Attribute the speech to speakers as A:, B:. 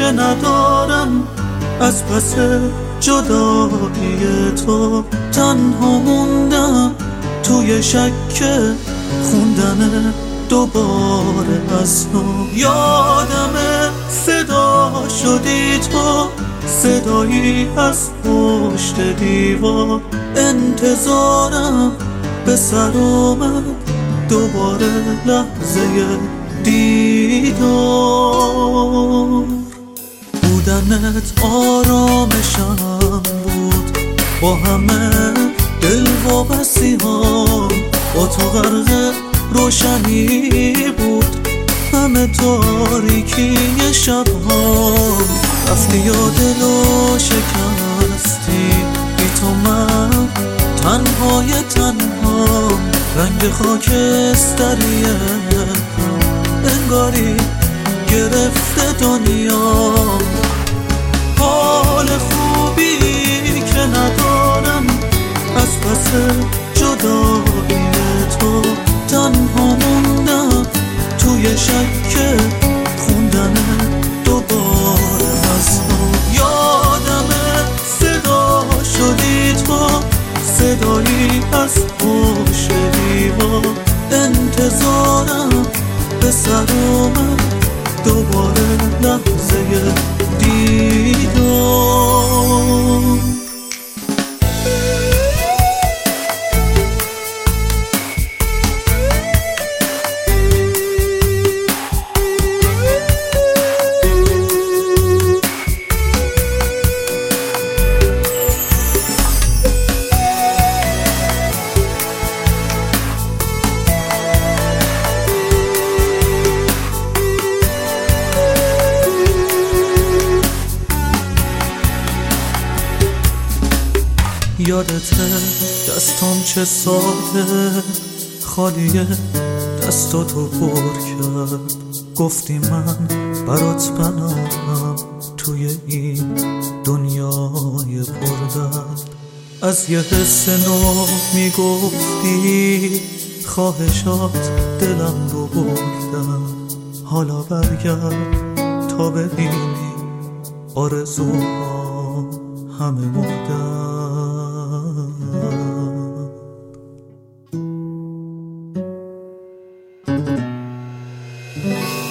A: که ندارم از پس جدایی تو. تنها موندم توی شک خوندن دوباره از نو. یادمه صدا شدی تو، صدایی از پشت دیوار. انتظارم به سر اومد دوباره لحظه دیدار. بودنت آرامشم بود، با همه دل وابستی ها. با تو غرق روشنی بود همه تاریکی شبها. رفتی یا دلو شکستی، بی تو من تنهای تنها. رنگ خاکستریه انگاری گرفته دنیا. حال خوبی که ندارم از پس جدایی تو. تنها موندم توی شک خوندن دوباره از نو. یادمه صدا شدی تو، صدایی از پشت دیوار. انتظارم به سر اومد دوباره لحظه دیدار. یادته دستام چه ساده خالیه دستاتو پر کرد. گفتی من برات پناهم توی این دنیای پردرد. از یه حس نو میگفتی خواهشات دلم رو بردن. حالا برگرد تا ببینی آرزوها همه مردن.